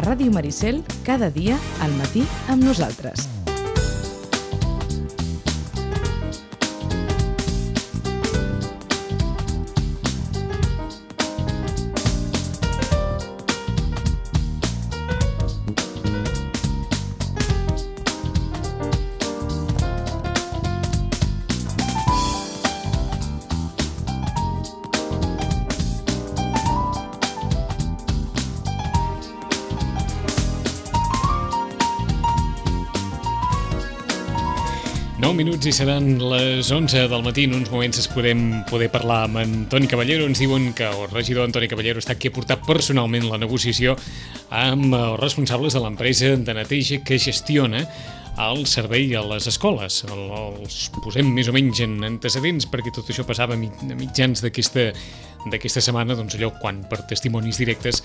Ràdio Maricel, cada dia al matí amb nosaltres. Minuts i seran les 11 del matí. En uns moments es podem poder parlar amb Antoni Caballero. Ens diuen que el regidor Antoni Caballero està aquí a portar personalment la negociació amb els responsables de l'empresa de neteja que gestiona el servei a les escoles. Els posem més o menys en antecedents perquè tot això passava a mitjans d'aquesta setmana, doncs allò quan per testimonis directes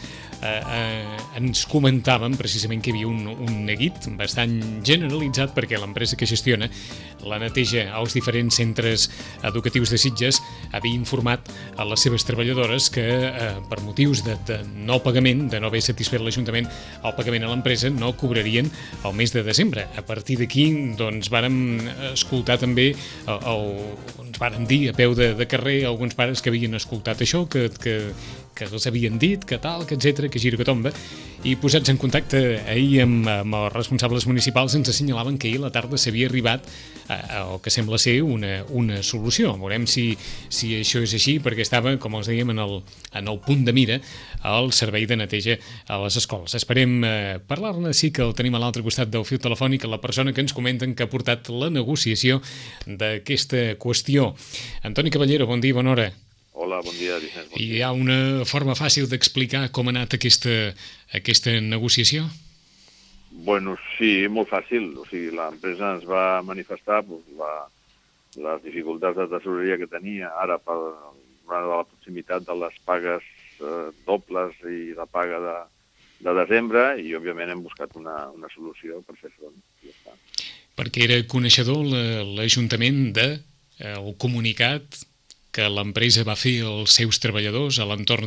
ens comentaven precisament que hi havia un neguit bastant generalitzat perquè l'empresa que gestiona la neteja als diferents centres educatius de Sitges havia informat a les seves treballadores que per motius de no pagament, de no haver satisfet l'Ajuntament el pagament a l'empresa, no cobrarien el mes de desembre. A partir d'aquí doncs vàrem escoltar també ens varen dir a peu de carrer alguns pares que havien escoltat això, que els havien dit, que tal, que etcètera, que gira que tomba, i posats en contacte ahir amb els responsables municipals ens assenyalaven que ahir a la tarda s'havia arribat a el que sembla ser una solució. Veurem si això és així, perquè estava, com els dèiem, en el punt de mira el servei de neteja a les escoles. Esperem parlar-ne, sí que el tenim a l'altre costat del fil telefònic, la persona que ens comenten que ha portat la negociació d'aquesta qüestió. Antoni Caballero, bon dia, bona hora. Hola, bon dia, Vicenç. Bon dia. Hi ha una forma fàcil d'explicar com ha anat aquesta negociació? Bueno, sí, molt fàcil. O sigui, l'empresa ens va manifestar les dificultats de tesoreria que tenia ara per la proximitat de les pagues dobles i la paga de desembre i, òbviament, hem buscat una solució per fer front. Ja està. Perquè era coneixedor l'Ajuntament del comunicat que l'empresa va fer als seus treballadors a l'entorn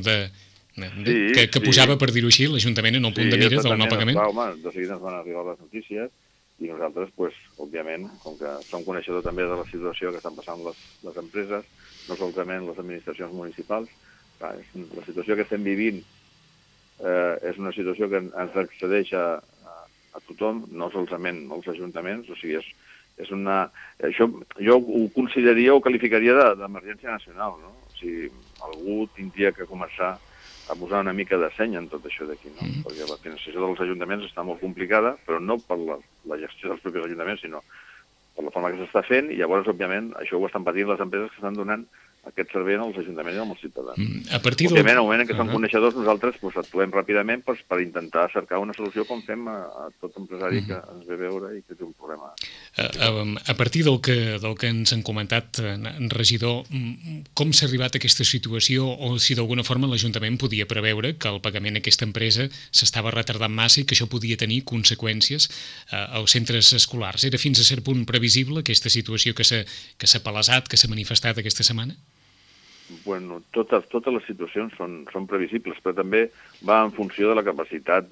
que posava, per dir-ho així, l'Ajuntament en el punt de mira del no pagament? Sí, home, de seguida ens van arribar les notícies i nosaltres, òbviament, com que som coneixedors també de la situació que estan passant les empreses, no solament les administracions municipals, la situació que estem vivint és una situació que ens accedeix a tothom, no solament als ajuntaments, o sigui, això jo ho consideraria o qualificaria d'emergència nacional, no? O sigui, algú tindria que començar a posar una mica de seny en tot això d'aquí, no? Perquè la financiació dels ajuntaments està molt complicada, però no per la gestió dels propis ajuntaments, sinó per la forma que s'està fent, i llavors, òbviament, això ho estan patint les empreses que estan donant aquest servei als ajuntaments i als ciutadans. Òbviament, al moment en què som coneixedors, nosaltres actuem ràpidament per intentar cercar una solució com fem a tot empresari que ens ve a veure i que té un problema. A partir del que ens han comentat, regidor, com s'ha arribat a aquesta situació o si d'alguna forma l'Ajuntament podia preveure que el pagament a aquesta empresa s'estava retardant massa i que això podia tenir conseqüències als centres escolars? Era fins a cert punt previsible aquesta situació que s'ha palesat, que s'ha manifestat aquesta setmana? Bueno, totes les situacions són previsibles, però també va en funció de la capacitat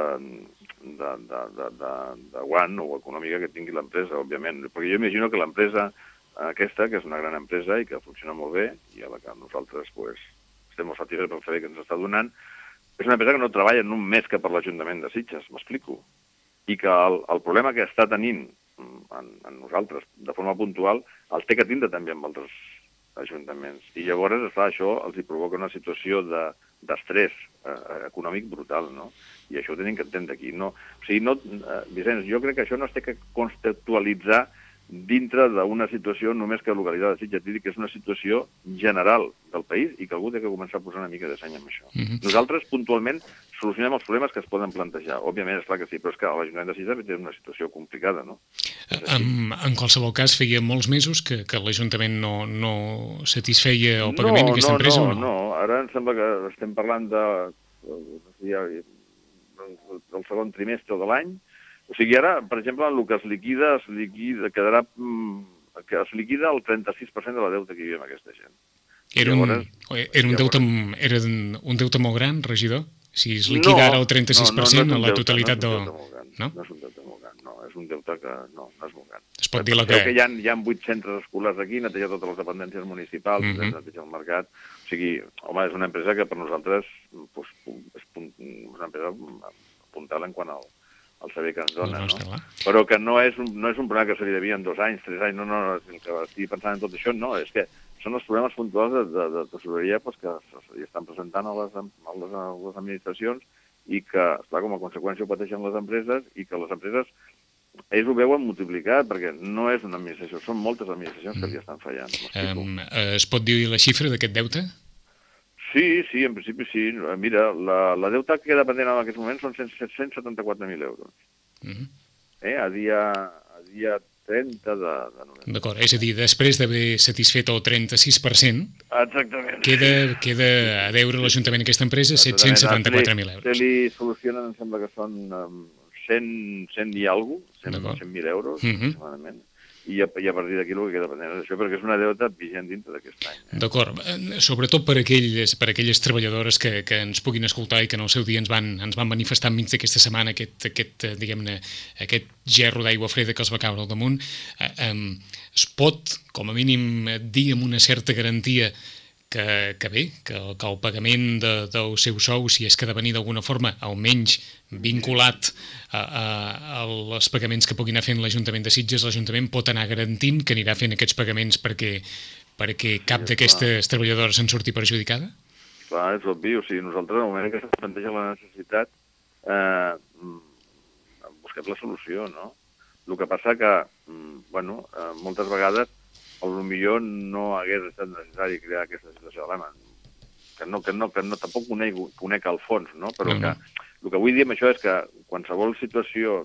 de guant o econòmica que tingui l'empresa, òbviament. Perquè jo imagino que l'empresa aquesta, que és una gran empresa i que funciona molt bé, i a la que nosaltres estem molt satisfets pel servei que ens està donant, és una empresa que no treballa en un mes que per l'Ajuntament de Sitges, m'explico. I que el problema que està tenint en nosaltres de forma puntual el té que tindre també amb altres ajuntaments. I llavors, esclar, això els hi provoca una situació d'estrès econòmic brutal, no? I això ho tenim que entendre aquí. O sigui, Vicenç, jo crec que això no es té que conceptualitzar dintre d'una situació només que localitzada de Sitges, que és una situació general del país i que algú té que començar a posar una mica de seny amb això. Nosaltres, puntualment, solucionem els problemes que es poden plantejar. Òbviament, és clar que sí, però és que l'Ajuntament de Sitges té una situació complicada, no? En qualsevol cas, feia molts mesos que l'Ajuntament no satisfeia el pagament d'aquesta empresa o no? No, ara em sembla que estem parlant del segon trimestre de l'any. O sigui, ara, per exemple, el que es liquida quedarà que es liquida el 36% de la deute que hi havia amb aquesta gent. Era un deute molt gran, regidor? Si es liquida ara el 36% no a la totalitat no? No? No és un deute molt gran, no. És un deute que no és molt gran. Es pot dir que hi ha 8 centres escolars aquí, netejar totes les dependències municipals, netejar el mercat. O sigui, home, és una empresa que per nosaltres és una empresa apuntada en quant al servei que ens dona, no? Però que no és un problema que se li devia en 2 anys, 3 anys, no, que estigui pensant en tot això, no, és que són els problemes puntuals de tesoreria que s'hi estan presentant a les administracions i que, esclar, com a conseqüència ho pateixen les empreses i que les empreses ells ho veuen multiplicat perquè no és una administració, són moltes administracions que li estan fallant. Es pot dir la xifra d'aquest deute? Sí, en principi sí. Mira, la deuta que queda pendent en aquests moments són 774.000 euros. A dia 30 de novembre. D'acord, és a dir, després d'haver satisfet el 36%, exactament, queda a deure l'Ajuntament aquesta empresa 774.000 euros. Se li solucionen, em sembla que són 100 i alguna cosa, 100.000 euros, aproximadament. I a partir d'aquí el que queda pendent és això, perquè és una deuta vigent dintre d'aquest any. D'acord. Sobretot per aquelles treballadores que ens puguin escoltar i que en el seu dia ens van manifestar enmig d'aquesta setmana aquest gerro d'aigua freda que els va caure al damunt. Es pot, com a mínim, dir amb una certa garantia que el pagament del seu sou, si és que ha de venir d'alguna forma, almenys vinculat als pagaments que pugui anar fent l'Ajuntament de Sitges, l'Ajuntament pot anar garantint que anirà fent aquests pagaments perquè cap d'aquestes treballadores se'n surti perjudicada? Clar, és obvi. O sigui, nosaltres, en el moment que se'ns planteja la necessitat, busquem la solució, no? El que passa que, moltes vegades potser no hagués estat necessari crear aquesta situació d'alarma. Tampoc conec el fons, no? Però el que vull dir amb això és que qualsevol situació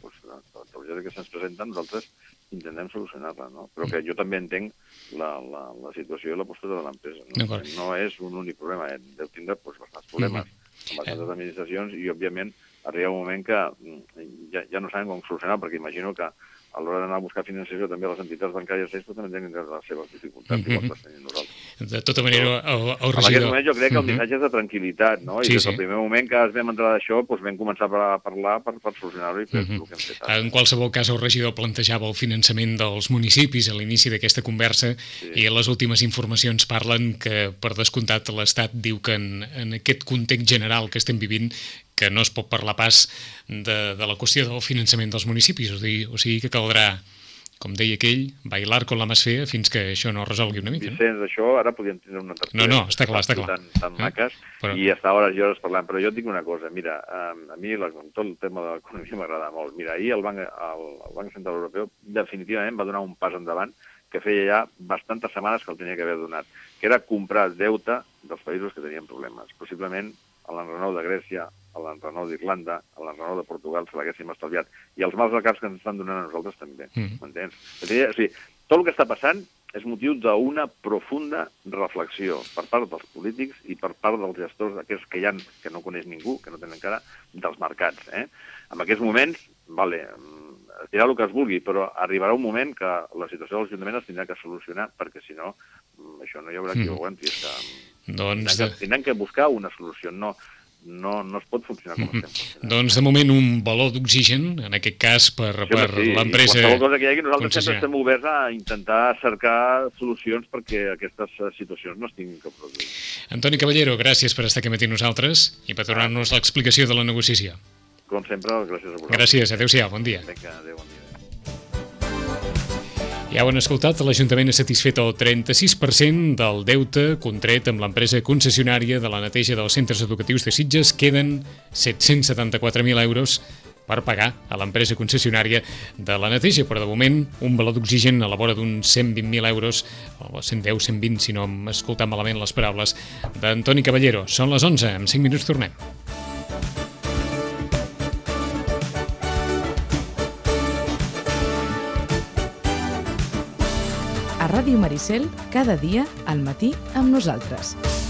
que se'ns presenta, nosaltres intentem solucionar-la, no? Però que jo també entenc la situació i la postura de l'empresa. No és un únic problema, deu tindre bastants problemes amb les altres administracions i, òbviament, arriba un moment que ja no saben com solucionar, perquè imagino que a l'hora d'anar a buscar finançació també les entitats bancàries també tenen les seves dificultats i les tenim nosaltres. De tota manera, el regidor... En aquest moment jo crec que el missatge és de tranquil·litat, no? I des del primer moment que es vam entrar d'això, vam començar a parlar per solucionar-ho i fer el que hem fet. En qualsevol cas, el regidor plantejava el finançament dels municipis a l'inici d'aquesta conversa i les últimes informacions parlen que, per descomptat, l'Estat diu que en aquest context general que estem vivint que no es pot parlar pas de la qüestió del finançament dels municipis, o sigui que caldrà, com deia aquell, bailar con la más fea fins que això no resolgui una mica. Vicenç, això ara podríem tenir una tertúlia. No, està clar. Tan maques, i estar hores i hores parlant. Però jo et dic una cosa, mira, a mi tot el tema de l'economia m'agrada molt. Mira, ahir el Banc Central Europeu definitivament va donar un pas endavant que feia ja bastantes setmanes que el tenia que haver donat, que era comprar deute dels països que tenien problemes. Possiblement a l'enrenou de Grècia, a l'enrenou d'Irlanda, a l'enrenou de Portugal se l'haguéssim estalviat. I els mals de caps que ens estan donant a nosaltres també, m'entens? O sigui, tot el que està passant és motiu d'una profunda reflexió per part dels polítics i per part dels gestors aquests que hi ha, que no coneix ningú, que no tenen encara, dels mercats. En aquests moments, es dirà el que es vulgui, però arribarà un moment que la situació de l'Ajuntament es tindrà que solucionar, perquè si no, això no hi haurà qui ho aguanti. Tindran que buscar una solució, no es pot funcionar com estem funcionant. Doncs, de moment, un baló d'oxigen, en aquest cas, per l'empresa... Qualsevol cosa que hi hagi, nosaltres sempre estem oberts a intentar cercar solucions perquè aquestes situacions no es tinguin que produir. Antoni Caballero, gràcies per estar aquí matí nosaltres i per donar-nos l'explicació de la negociació. Com sempre, gràcies a vosaltres. Gràcies, adéu-siau, bon dia. Adéu, bon dia. Ja ho han escoltat, l'Ajuntament ha satisfet el 36% del deute contret amb l'empresa concessionària de la neteja dels centres educatius de Sitges. Queden 774.000 euros per pagar a l'empresa concessionària de la neteja, però de moment un valor d'oxigen a la vora d'uns 120.000 euros, o 110, 120, si no hem escoltat malament les paraules d'Antoni Caballero. Són les 11, en 5 minuts tornem. A Ràdio Maricel, cada dia al matí amb nosaltres.